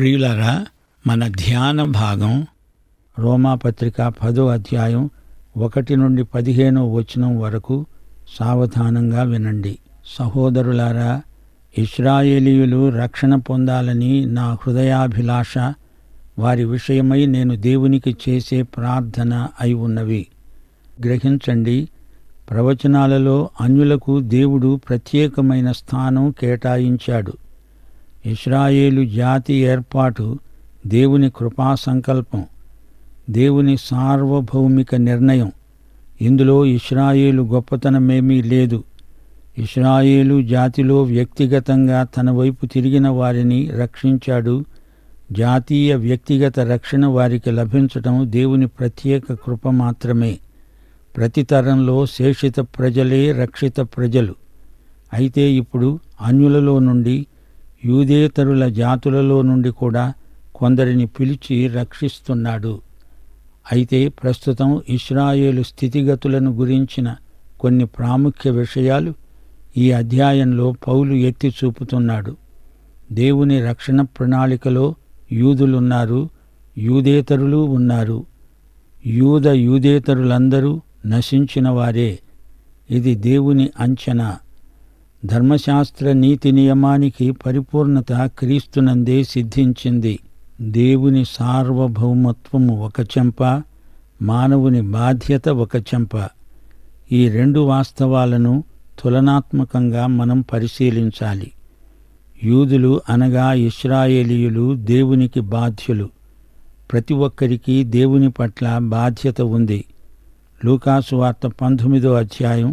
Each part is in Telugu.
ప్రియులారా, మన ధ్యాన భాగం రోమాపత్రిక 10వ అధ్యాయం 1 నుండి 15వ వచనం వరకు సావధానంగా వినండి. సహోదరులారా, ఇశ్రాయేలీయులు రక్షణ పొందాలని నా హృదయాభిలాష, వారి విషయమై నేను దేవునికి చేసే ప్రార్థన అయి ఉన్నవి. గ్రహించండి, ప్రవచనాలలో అన్యులకు దేవుడు ప్రత్యేకమైన స్థానం కేటాయించాడు. ఇశ్రాయేలు జాతి ఏర్పాటు దేవుని కృపా సంకల్పం, దేవుని సార్వభౌమిక నిర్ణయం. ఇందులో ఇశ్రాయేలు గొప్పతనమేమీ లేదు. ఇశ్రాయేలు జాతిలో వ్యక్తిగతంగా తన వైపు తిరిగిన వారిని రక్షించాడు. జాతీయ వ్యక్తిగత రక్షణ వారికి లభించటం దేవుని ప్రత్యేక కృప మాత్రమే. ప్రతి తరంలో శేషిత ప్రజలే రక్షిత ప్రజలు. అయితే ఇప్పుడు అన్యులలో నుండి, యూదేతరుల జాతులలో నుండి కూడా కొందరిని పిలిచి రక్షిస్తున్నాడు. అయితే ప్రస్తుతం ఇశ్రాయేలు స్థితిగతులను గురించిన కొన్ని ప్రాముఖ్య విషయాలు ఈ అధ్యాయంలో పౌలు ఎత్తి చూపుతున్నాడు. దేవుని రక్షణ ప్రణాళికలో యూదులున్నారు, యూదేతరులు ఉన్నారు. యూదేతరులందరూ నశించిన వారే. ఇది దేవుని అంచనా. ధర్మశాస్త్ర నీతి నియమానికి పరిపూర్ణత క్రీస్తునందే సిద్ధించింది. దేవుని సార్వభౌమత్వము ఒక చెంప, మానవుని బాధ్యత ఒక చెంప. ఈ రెండు వాస్తవాలను తులనాత్మకంగా మనం పరిశీలించాలి. యూదులు అనగా ఇశ్రాయేలీయులు దేవునికి బాధ్యులు. ప్రతి ఒక్కరికి దేవుని పట్ల బాధ్యత ఉంది. లూకాసు వార్త 19వ అధ్యాయం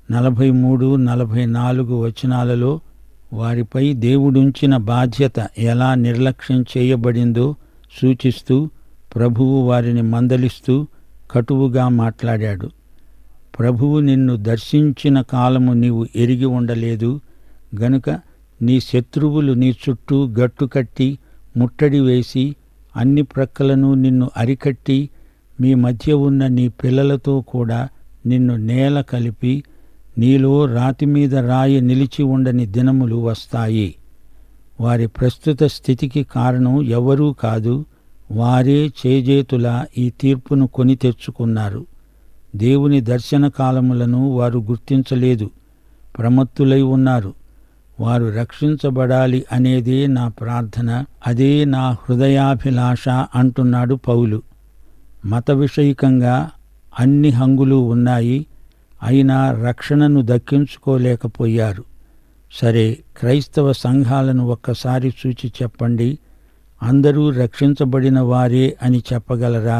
43-44 వచనాలలో వారిపై దేవుడుంచిన బాధ్యత ఎలా నిర్లక్ష్యం చేయబడిందో సూచిస్తూ ప్రభువు వారిని మందలిస్తూ కటువుగా మాట్లాడాడు. ప్రభువు నిన్ను దర్శించిన కాలము నీవు ఎరిగి ఉండలేదు గనుక నీ శత్రువులు నీ చుట్టూ గట్టుకట్టి ముట్టడి వేసి అన్ని ప్రక్కలను నిన్ను అరికట్టి మీ మధ్య ఉన్న నీ పిల్లలతో కూడా నిన్ను నేల కలిపి నీలో రాతిమీద రాయి నిలిచి ఉండని దినములు వస్తాయి. వారి ప్రస్తుత స్థితికి కారణం ఎవరూ కాదు, వారే చేజేతులా ఈ తీర్పును కొని తెచ్చుకున్నారు. దేవుని దర్శన కాలములను వారు గుర్తించలేదు, ప్రమత్తులై ఉన్నారు. వారు రక్షించబడాలి అనేదే నా ప్రార్థన, అదే నా హృదయాభిలాష అంటున్నాడు పౌలు. మత విషయికంగా అన్ని హంగులు ఉన్నాయి, అయినా రక్షణను దక్కించుకోలేకపోయారు. సరే, క్రైస్తవ సంఘాలను ఒక్కసారి చూచి చెప్పండి, అందరూ రక్షించబడిన వారే అని చెప్పగలరా?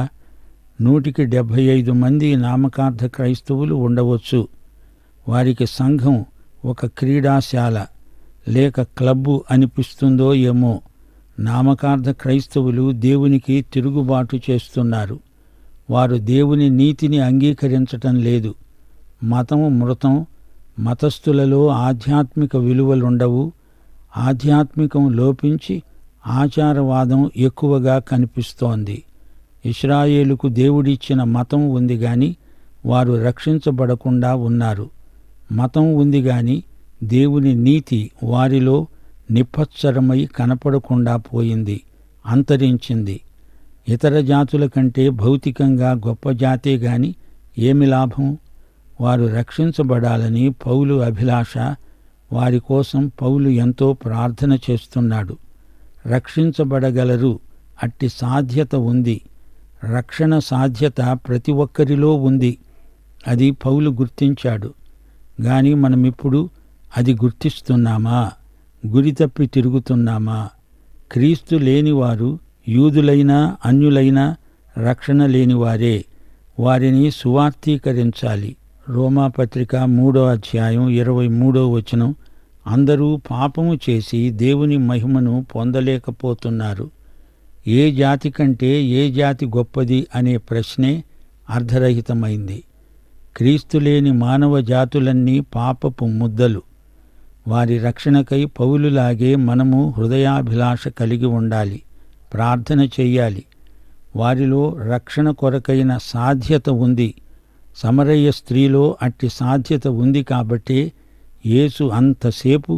175 మంది నామకార్థ క్రైస్తవులు ఉండవచ్చు. వారికి సంఘం ఒక క్రీడాశాల లేక క్లబ్బు అనిపిస్తుందో ఏమో. నామకార్థ క్రైస్తవులు దేవునికి తిరుగుబాటు చేస్తున్నారు. వారు దేవుని నీతిని అంగీకరించటం లేదు. మతము మృతం. మతస్థులలో ఆధ్యాత్మిక విలువలుండవు. ఆధ్యాత్మికం లోపించి ఆచారవాదం ఎక్కువగా కనిపిస్తోంది. ఇశ్రాయేలుకు దేవుడిచ్చిన మతం ఉంది గాని వారు రక్షించబడకుండా ఉన్నారు. మతం ఉంది గాని దేవుని నీతి వారిలో నిప్పత్సరమై కనపడకుండా పోయింది, అంతరించింది. ఇతర జాతుల కంటే భౌతికంగా గొప్ప జాతే గాని ఏమి లాభం? వారు రక్షించబడాలని పౌలు అభిలాష. వారి కోసం పౌలు ఎంతో ప్రార్థన చేస్తున్నాడు. రక్షించబడగలరు, అట్టి సాధ్యత ఉంది. రక్షణ సాధ్యత ప్రతి ఒక్కరిలో ఉంది. అది పౌలు గుర్తించాడు. గాని మనమిప్పుడు అది గుర్తిస్తున్నామా? గురితప్పి తిరుగుతున్నామా? క్రీస్తు లేనివారు, యూదులైనా అన్యులైనా రక్షణ లేనివారే. వారిని సువార్తీకరించాలి. రోమాపత్రిక 3వ అధ్యాయం 23వ వచనం, అందరూ పాపము చేసి దేవుని మహిమను పొందలేకపోతున్నారు. ఏ జాతి కంటే ఏ జాతి గొప్పది అనే ప్రశ్నే అర్ధరహితమైంది. క్రీస్తు లేని మానవ జాతులన్నీ పాపపు ముద్దలు. వారి రక్షణకై పౌలులాగే మనము హృదయాభిలాష కలిగి ఉండాలి, ప్రార్థన చెయ్యాలి. వారిలో రక్షణ కొరకైన సాధ్యత ఉంది. సమరయ్య స్త్రీలో అట్టి సాధ్యత ఉంది కాబట్టే యేసు అంతసేపు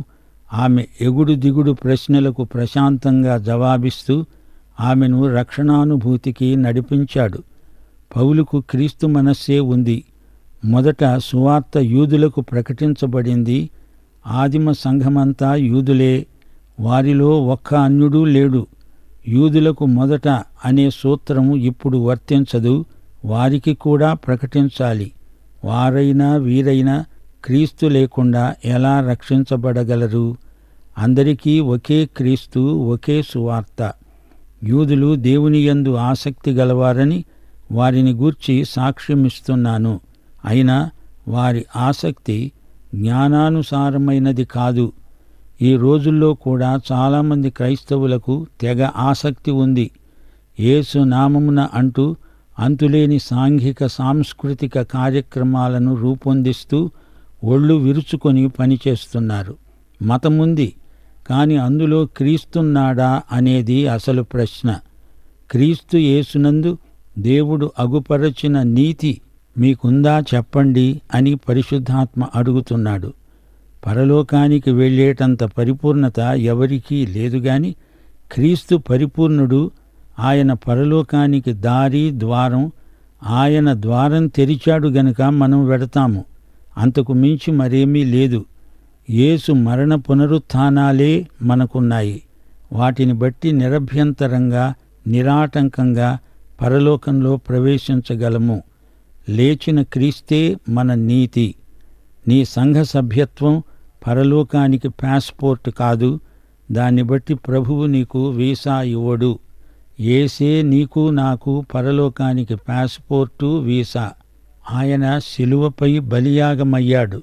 ఆమె ఎగుడు దిగుడు ప్రశ్నలకు ప్రశాంతంగా జవాబిస్తూ ఆమెను రక్షణానుభూతికి నడిపించాడు. పౌలుకు క్రీస్తు మనస్సే ఉంది. మొదట సువార్త యూదులకు ప్రకటించబడింది. ఆదిమ సంఘమంతా యూదులే. వారిలో ఒక్క అన్యుడూ లేడు. యూదులకు మొదట అనే సూత్రము ఇప్పుడు వర్తించదు. వారికి కూడా ప్రకటించాలి. వారైనా వీరైనా క్రీస్తు లేకుండా ఎలా రక్షించబడగలరు? అందరికీ ఒకే క్రీస్తు, ఒకే సువార్త. యూదులు దేవుని యందు ఆసక్తి గలవారని వారిని గూర్చి సాక్ష్యమిస్తున్నాను. అయినా వారి ఆసక్తి జ్ఞానానుసారమైనది కాదు. ఈ రోజుల్లో కూడా చాలామంది క్రైస్తవులకు తెగ ఆసక్తి ఉంది. యేసు నామమున అంటూ అంతులేని సాంఘిక సాంస్కృతిక కార్యక్రమాలను రూపొందిస్తూ ఒళ్ళు విరుచుకొని పనిచేస్తున్నారు. మతముంది, కాని అందులో క్రీస్తున్నాడా అనేది అసలు ప్రశ్న. క్రీస్తు యేసునందు దేవుడు అగుపరచిన నీతి మీకుందా చెప్పండి అని పరిశుద్ధాత్మ అడుగుతున్నాడు. పరలోకానికి వెళ్ళేటంత పరిపూర్ణత ఎవరికీ లేదుగాని క్రీస్తు పరిపూర్ణుడు. ఆయన పరలోకానికి దారి, ద్వారం. ఆయన ద్వారం తెరిచాడు గనుక మనం వెడతాము. అంతకు మించి మరేమీ లేదు. యేసు మరణ పునరుత్థానాలే మనకున్నాయి. వాటిని బట్టి నిరభ్యంతరంగా, నిరాటంకంగా పరలోకంలో ప్రవేశించగలము. లేచిన క్రీస్తే మన నీతి. నీ సంఘ సభ్యత్వం పరలోకానికి పాస్పోర్ట్ కాదు. దాన్ని బట్టి ప్రభువు నీకు వీసా ఇవ్వడు. యేసే నీకు నాకు పరలోకానికి పాస్పోర్టు, వీసా. ఆయన శిలువపై బలియాగమయ్యాడు.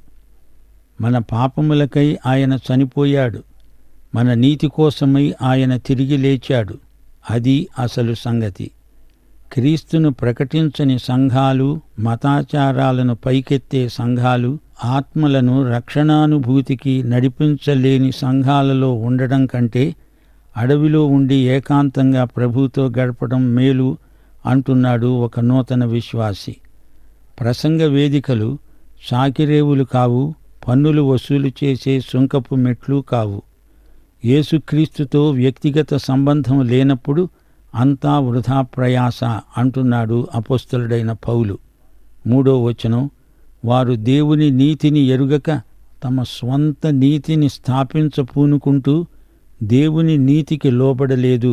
మన పాపములకై ఆయన చనిపోయాడు. మన నీతి కోసమై ఆయన తిరిగి లేచాడు. అది అసలు సంగతి. క్రీస్తును ప్రకటించని సంఘాలు, మతాచారాలను పైకెత్తే సంఘాలు, ఆత్మలను రక్షణానుభూతికి నడిపించలేని సంఘాలలో ఉండడం కంటే అడవిలో ఉండి ఏకాంతంగా ప్రభువుతో గడపడం మేలు అంటున్నాడు ఒక నూతన విశ్వాసి. ప్రసంగ వేదికలు సాకిరేవులు కావు. పన్నులు వసూలు చేసే సుంకపు మెట్లు కావు. యేసుక్రీస్తుతో వ్యక్తిగత సంబంధం లేనప్పుడు అంతా వృధా ప్రయాస అంటున్నాడు అపోస్తలుడైన పౌలు. 3వ వచనం, వారు దేవుని నీతిని ఎరుగక తమ స్వంత నీతిని స్థాపించపూనుకుంటూ దేవుని నీతికి లోబడలేదు.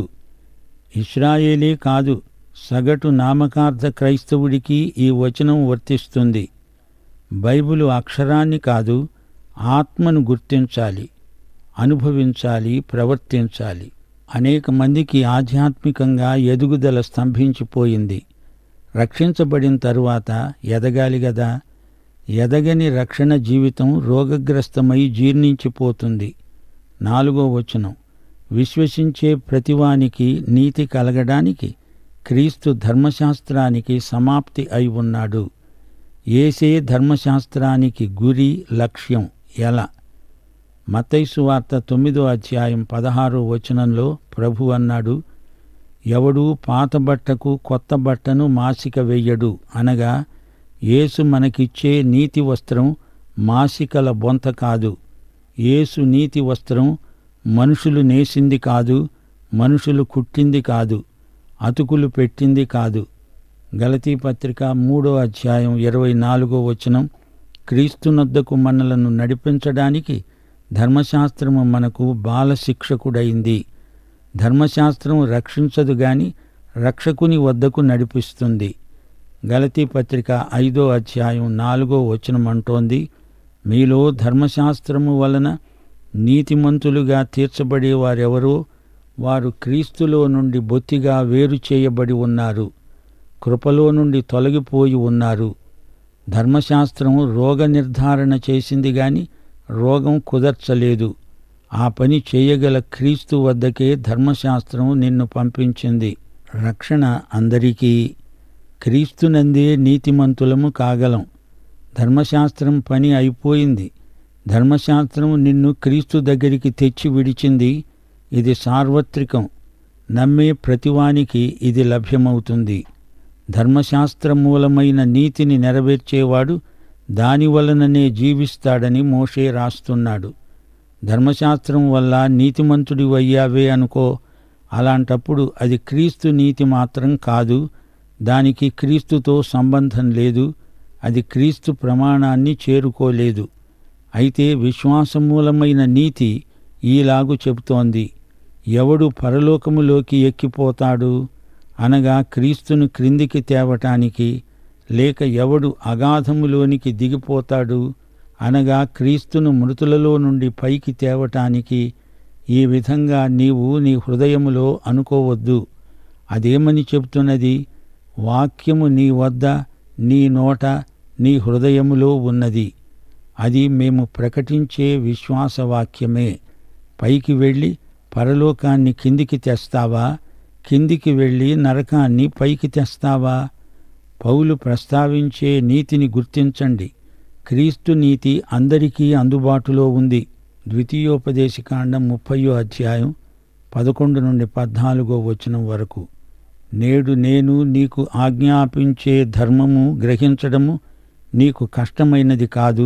ఇశ్రాయేలే కాదు, సగటు నామకార్థ క్రైస్తవుడికి ఈ వచనం వర్తిస్తుంది. బైబిలు అక్షరాన్ని కాదు, ఆత్మను గుర్తించాలి, అనుభవించాలి, ప్రవర్తించాలి. అనేక మందికి ఆధ్యాత్మికంగా ఎదుగుదల స్తంభించిపోయింది. రక్షించబడిన తరువాత ఎదగాలి గదా. ఎదగని రక్షణ జీవితం రోగగ్రస్తమై జీర్ణించిపోతుంది. 4వ వచనం, విశ్వసించే ప్రతివానికి నీతి కలగడానికి క్రీస్తు ధర్మశాస్త్రానికి సమాప్తి అయి ఉన్నాడు. యేసే ధర్మశాస్త్రానికి గురి, లక్ష్యం. ఎలా? మత్తయి సువార్త 9వ అధ్యాయం 16వ వచనంలో ప్రభు అన్నాడు, ఎవడూ పాత బట్టకు కొత్త బట్టను మాసిక వెయ్యడు. అనగా యేసు మనకిచ్చే నీతి వస్త్రం మాసికల బొంత కాదు. యేసు నీతి వస్త్రం మనుషులు నేసింది కాదు, మనుషులు కుట్టింది కాదు, అతుకులు పెట్టింది కాదు. గలతీ పత్రిక 3వ అధ్యాయం 24వ వచనం, క్రీస్తునొద్దకు మనలను నడిపించడానికి ధర్మశాస్త్రము మనకు బాలశిక్షకుడైంది. ధర్మశాస్త్రం రక్షించదు గాని రక్షకుని వద్దకు నడిపిస్తుంది. గలతీ పత్రిక 5వ అధ్యాయం 4వ వచనం అంటోంది, మీలో ధర్మశాస్త్రము వలన నీతిమంతులుగా తీర్చబడేవారెవరో వారు క్రీస్తులో నుండి బొత్తిగా వేరు చేయబడి ఉన్నారు, కృపలో నుండి తొలగిపోయి ఉన్నారు. ధర్మశాస్త్రం రోగ నిర్ధారణ చేసింది గాని రోగం కుదర్చలేదు. ఆ పని చేయగల క్రీస్తు వద్దకే ధర్మశాస్త్రం నిన్ను పంపించింది. రక్షణ అందరికీ. క్రీస్తునందే నీతిమంతులము కాగలం. ధర్మశాస్త్రం పని అయిపోయింది. ధర్మశాస్త్రం నిన్ను క్రీస్తు దగ్గరికి తెచ్చి విడిచింది. ఇది సార్వత్రికం. నమ్మే ప్రతివానికి ఇది లభ్యమవుతుంది. ధర్మశాస్త్రమూలమైన నీతిని నెరవేర్చేవాడు దానివలననే జీవిస్తాడని మోషే రాస్తున్నాడు. ధర్మశాస్త్రం వల్ల నీతిమంతుడివయ్యావే అనుకో. అలాంటప్పుడు అది క్రీస్తు నీతి మాత్రం కాదు. దానికి క్రీస్తుతో సంబంధం లేదు. అది క్రీస్తు ప్రమాణాన్ని చేరుకోలేదు. అయితే విశ్వాసమూలమైన నీతి ఈలాగు చెబుతోంది: ఎవడు పరలోకములోకి ఎక్కిపోతాడు, అనగా క్రీస్తును క్రిందికి తేవటానికి, లేక ఎవడు అగాధములోనికి దిగిపోతాడు, అనగా క్రీస్తును మృతులలో నుండి పైకి తేవటానికి. ఈ విధంగా నీవు నీ హృదయములో అనుకోవద్దు. అదేమని చెబుతున్నది? వాక్యము నీ వద్ద, నీ నోట, నీ హృదయములో ఉన్నది. అది మేము ప్రకటించే విశ్వాసవాక్యమే. పైకి వెళ్ళి పరలోకాన్ని కిందికి తెస్తావా? కిందికి వెళ్ళి నరకాన్ని పైకి తెస్తావా? పౌలు ప్రస్తావించే నీతిని గుర్తించండి. క్రీస్తు నీతి అందరికీ అందుబాటులో ఉంది. ద్వితీయోపదేశకాండం 30వ అధ్యాయం 11 నుండి 14వ వచనం వరకు. నేడు నేను నీకు ఆజ్ఞాపించే ధర్మము గ్రహించడము నీకు కష్టమైనది కాదు,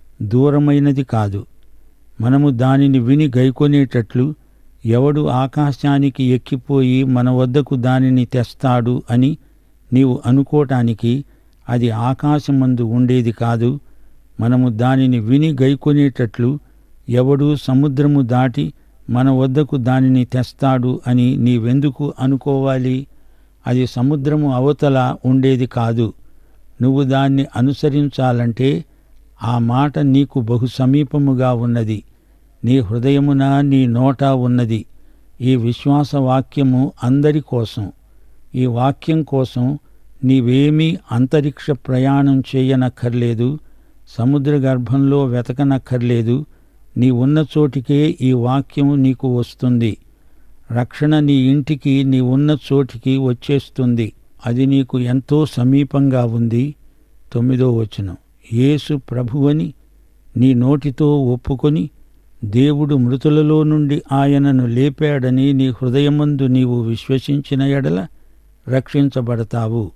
దూరమైనది కాదు. మనము దానిని విని గైకొనేటట్లు ఎవడు ఆకాశానికి ఎక్కిపోయి మన వద్దకు దానిని తెస్తాడు అని నీవు అనుకోటానికి అది ఆకాశమందు ఉండేది కాదు. మనము దానిని విని గైకొనేటట్లు ఎవడు సముద్రము దాటి మన వద్దకు దానిని తెస్తాడు అని నీవెందుకు అనుకోవాలి? అది సముద్రము అవతల ఉండేది కాదు. నువ్వు దాన్ని అనుసరించాలంటే ఆ మాట నీకు బహు సమీపముగా ఉన్నది. నీ హృదయమున, నీ నోట ఉన్నది. ఈ విశ్వాసవాక్యము అందరి కోసం. ఈ వాక్యం కోసం నీవేమీ అంతరిక్ష ప్రయాణం చేయనక్కర్లేదు, సముద్ర గర్భంలో వెతకనక్కర్లేదు. నీ ఉన్న చోటికే ఈ వాక్యం నీకు వస్తుంది. రక్షణ నీ ఇంటికి, నీ ఉన్న చోటికి వచ్చేస్తుంది. అది నీకు ఎంతో సమీపంగా ఉంది. 9వ వచనం. యేసు ప్రభువని నీ నోటితో ఒప్పుకొని దేవుడు మృతులలో నుండి ఆయనను లేపాడని నీ హృదయమందు నీవు విశ్వసించిన ఎడల రక్షించబడతావు.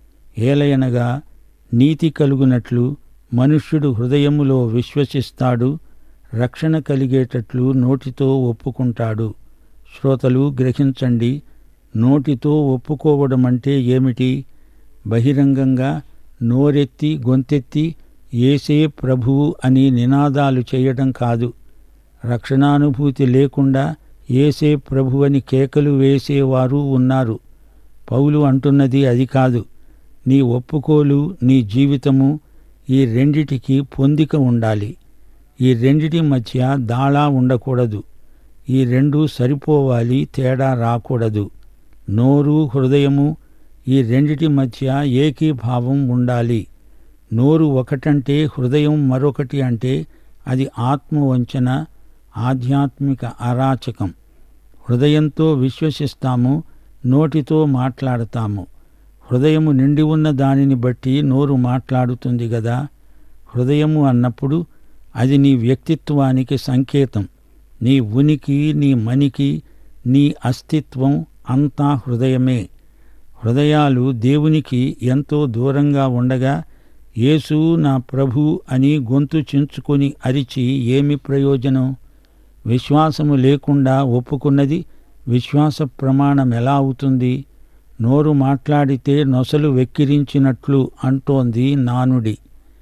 ఏలయనగా నీతి కలుగునట్లు మనుష్యుడు హృదయములో విశ్వసిస్తాడు, రక్షణ కలిగేటట్లు నోటితో ఒప్పుకుంటాడు. శ్రోతలు గ్రహించండి. నోటితో ఒప్పుకోవడమంటే ఏమిటి? బహిరంగంగా నోరెత్తి గొంతెత్తి యేసే ప్రభువు అని నినాదాలు చేయడం కాదు. రక్షణానుభూతి లేకుండా యేసే ప్రభువని కేకలు వేసేవారు ఉన్నారు. పౌలు అంటున్నది అది కాదు. నీ ఒప్పుకోలు, నీ జీవితము, ఈ రెండిటికి పొందిక ఉండాలి. ఈ రెండిటి మధ్య దాళా ఉండకూడదు. ఈ రెండు సరిపోవాలి, తేడా రాకూడదు. నోరు, హృదయము, ఈ రెండిటి మధ్య ఏకీభావం ఉండాలి. నోరు ఒకటంటే హృదయం మరొకటి అంటే అది ఆత్మవంచన, ఆధ్యాత్మిక అరాచకం. హృదయంతో విశ్వసిస్తాము, నోటితో మాట్లాడతాము. హృదయము నిండి ఉన్న దానిని బట్టి నోరు మాట్లాడుతుంది గదా. హృదయము అన్నప్పుడు అది నీ వ్యక్తిత్వానికి సంకేతం. నీ ఉనికి, నీ మనికి, నీ అస్తిత్వం అంతా హృదయమే. హృదయాలు దేవునికి ఎంతో దూరంగా ఉండగా యేసు నా ప్రభు అని గొంతు చించుకొని అరిచి ఏమి ప్రయోజనం? విశ్వాసము లేకుండా ఒప్పుకున్నది విశ్వాస ప్రమాణం ఎలా అవుతుంది? నోరు మాట్లాడితే నొసలు వెక్కిరించినట్లు అంటోంది నానుడి.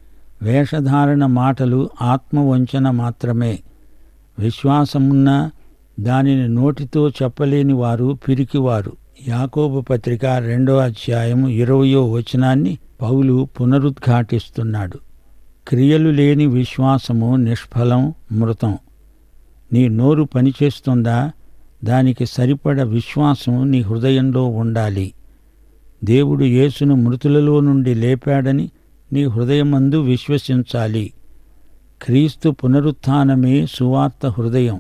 వేషధారణ మాటలు ఆత్మవంచన మాత్రమే. విశ్వాసమున్నా దానిని నోటితో చెప్పలేని వారు పిరికివారు. యాకోబు పత్రిక 2వ అధ్యాయం 20వ వచనాన్ని పౌలు పునరుద్ఘాటిస్తున్నాడు. క్రియలు లేని విశ్వాసము నిష్ఫలం, మృతం. నీ నోరు పనిచేస్తుందా? దానికి సరిపడ విశ్వాసం నీ హృదయంలో ఉండాలి. దేవుడు యేసును మృతులలో నుండి లేపాడని నీ హృదయమందు విశ్వసించాలి. క్రీస్తు పునరుత్థానమే సువార్త హృదయం.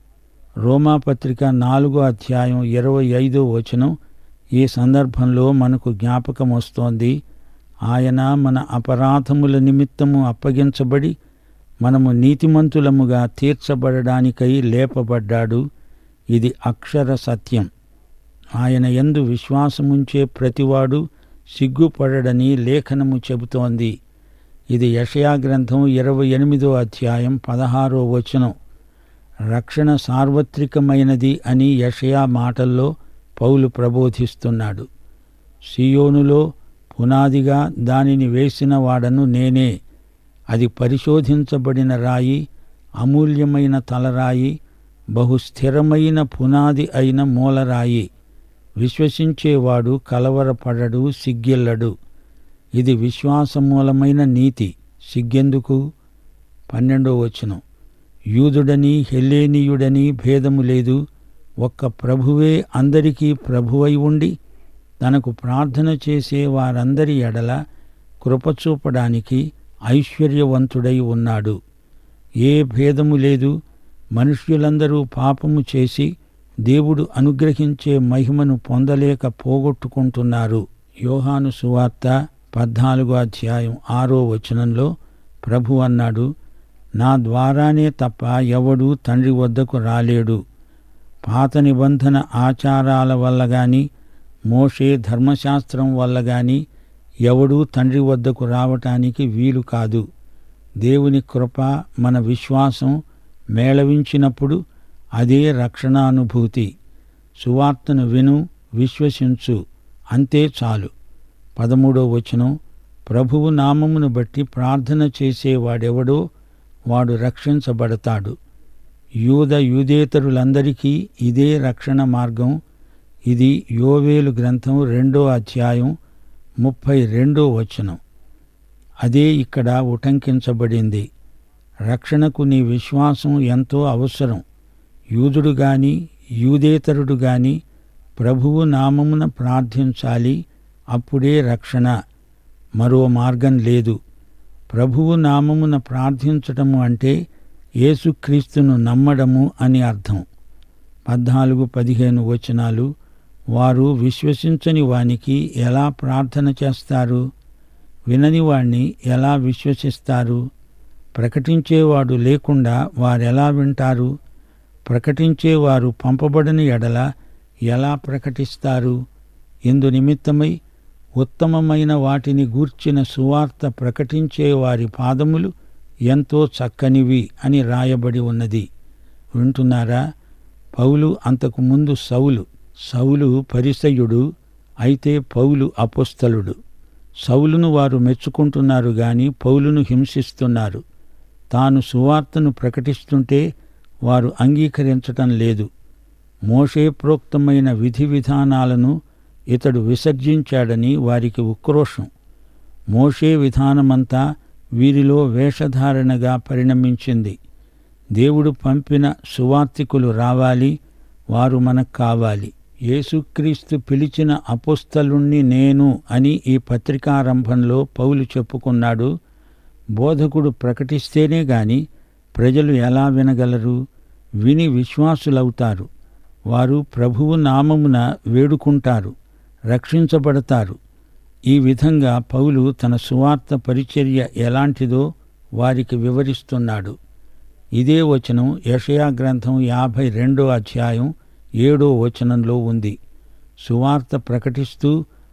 రోమాపత్రిక 4వ అధ్యాయం 25వ వచనం ఈ సందర్భంలో మనకు జ్ఞాపకం వస్తోంది. ఆయన మన అపరాధముల నిమిత్తము అప్పగించబడి మనము నీతిమంతులముగా తీర్చబడడానికై లేపబడ్డాడు. ఇది అక్షర సత్యం. ఆయన యందు విశ్వాసముంచే ప్రతివాడు సిగ్గుపడడని లేఖనము చెబుతోంది. ఇది యెషయా గ్రంథం 28వ అధ్యాయం 16వ వచనం. రక్షణ సార్వత్రికమైనది అని యెషయా మాటల్లో పౌలు ప్రబోధిస్తున్నాడు. సీయోనులో పునాదిగా దానిని వేసిన వాడను నేనే. అది పరిశోధించబడిన రాయి, అమూల్యమైన తలరాయి, బహుస్థిరమైన పునాది అయిన మూలరాయి. విశ్వసించేవాడు కలవరపడడు, సిగ్గిల్లడు. ఇది విశ్వాసమూలమైన నీతి. సిగ్గెందుకు? 12వ వచనం. యూదుడని హెల్లేనీయుడని భేదము లేదు, ఒక్క ప్రభువే అందరికీ ప్రభువై ఉండి తనకు ప్రార్థన చేసే వారందరి ఎడల కృపచూపడానికి ఐశ్వర్యవంతుడై ఉన్నాడు. ఏ భేదము లేదు. మనుష్యులందరూ పాపము చేసి దేవుడు అనుగ్రహించే మహిమను పొందలేక పోగొట్టుకుంటున్నారు. యోహాను సువార్త 14వ అధ్యాయం 6వ వచనంలో ప్రభు అన్నాడు, నా ద్వారానే తప్ప ఎవడూ తండ్రి వద్దకు రాలేడు. పాత నిబంధన ఆచారాల వల్ల గాని, మోషే ధర్మశాస్త్రం వల్ల గాని ఎవడూ తండ్రి వద్దకు రావటానికి వీలు కాదు. దేవుని కృప మన విశ్వాసం మేళవించినప్పుడు అదే రక్షణానుభూతి. సువార్తను విను, విశ్వసించు, అంతే చాలు. 13వ వచనం. ప్రభువు నామమును బట్టి ప్రార్థన చేసేవాడెవడో వాడు రక్షించబడతాడు. యూదేతరులందరికీ ఇదే రక్షణ మార్గం. ఇది యోవేలు గ్రంథం 2వ అధ్యాయం 32వ వచనం. అదే ఇక్కడ ఉటంకించబడింది. రక్షణకు నీ విశ్వాసం ఎంతో అవసరం. యూదుడు గాని యూదేతరుడు గాని ప్రభువు నామమున ప్రార్థించాలి. అప్పుడే రక్షణ. మరో మార్గం లేదు. ప్రభువు నామమున ప్రార్థించటము అంటే యేసుక్రీస్తును నమ్మడము అని అర్థం. 14-15 వచనాలు. వారు విశ్వసించని వానికి ఎలా ప్రార్థన చేస్తారు? వినని వాణ్ణి ఎలా విశ్వసిస్తారు? ప్రకటించేవాడు లేకుండా వారెలా వింటారు? ప్రకటించేవారు పంపబడని ఎడల ఎలా ప్రకటిస్తారు? ఇందు నిమిత్తమై ఉత్తమమైన వాటిని గూర్చిన సువార్త ప్రకటించే వారి పాదములు ఎంతో చక్కనివి అని రాయబడి ఉన్నది. వింటున్నారా? పౌలు అంతకు ముందు సౌలు పరిసయ్యుడు, అయితే పౌలు అపోస్తలుడు. సౌలును వారు మెచ్చుకుంటున్నారు గాని పౌలును హింసిస్తున్నారు. తాను సువార్తను ప్రకటిస్తుంటే వారు అంగీకరించటం లేదు. మోషే ప్రోక్తమైన విధి విధానాలను ఇతడు విసర్జించాడని వారికి ఉక్రోషం. మోషే విధానమంతా వీరిలో వేషధారణగా పరిణమించింది. దేవుడు పంపిన సువార్తికులు రావాలి, వారు మనకు కావాలి. యేసుక్రీస్తు పిలిచిన అపోస్తలుణ్ణి నేను అని ఈ పత్రికారంభంలో పౌలు చెప్పుకున్నాడు. బోధకుడు ప్రకటిస్తేనే గాని ప్రజలు ఎలా వినగలరు? విని విశ్వాసులవుతారు. వారు ప్రభువు నామమున వేడుకుంటారు, రక్షించబడతారు. ఈ విధంగా పౌలు తన సువార్త పరిచర్య ఎలాంటిదో వారికి వివరిస్తున్నాడు. ఇదే వచనం యెషయా గ్రంథం 52వ అధ్యాయం 7వ వచనంలో ఉంది. సువార్త ప్రకటిస్తూ,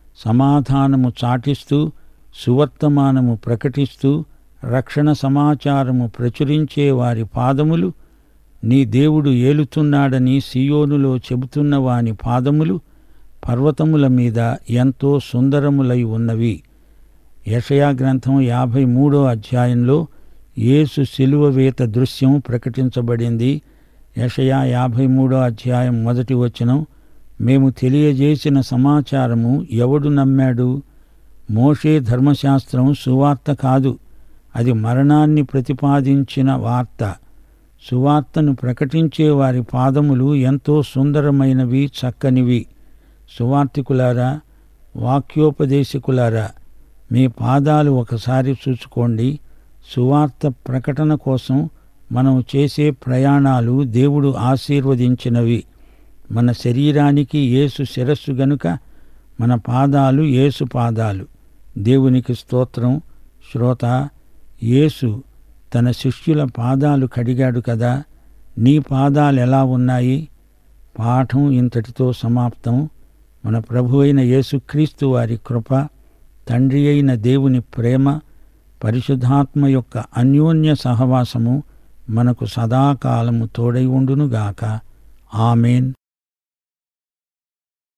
సమాధానము చాటిస్తూ, సువర్తమానము ప్రకటిస్తూ, రక్షణ సమాచారము ప్రచురించే వారి పాదములు, నీ దేవుడు ఏలుతున్నాడని సీయోనులో చెబుతున్న వాని పాదములు పర్వతముల మీద ఎంతో సుందరములై ఉన్నవి. యెషయా గ్రంథం 53వ అధ్యాయంలో యేసు శిలువ వేత దృశ్యం ప్రకటించబడింది. యెషయా 53వ అధ్యాయం 1వ వచనం. మేము తెలియజేసిన సమాచారము ఎవడు నమ్మాడు? మోషే ధర్మశాస్త్రం సువార్త కాదు, అది మరణాన్ని ప్రతిపాదించిన వార్త. సువార్తను ప్రకటించే వారి పాదములు ఎంతో సుందరమైనవి, చక్కనివి. సువార్తికులారా, వాక్యోపదేశకులారా, మీ పాదాలు ఒకసారి చూసుకోండి. సువార్త ప్రకటన కోసం మనం చేసే ప్రయాణాలు దేవుడు ఆశీర్వదించినవి. మన శరీరానికి యేసు శిరస్సు గనుక మన పాదాలు యేసు పాదాలు. దేవునికి స్తోత్రం. శ్రోత, యేసు తన శిష్యుల పాదాలు కడిగాడు కదా. నీ పాదాలు ఎలా ఉన్నాయి? పాఠం ఇంతటితో సమాప్తం. మన ప్రభువైన యేసుక్రీస్తు వారి కృప, తండ్రి అయిన దేవుని ప్రేమ, పరిశుద్ధాత్మ యొక్క అన్యోన్య సహవాసము మనకు సదాకాలము తోడై ఉండునుగాక. ఆమేన్.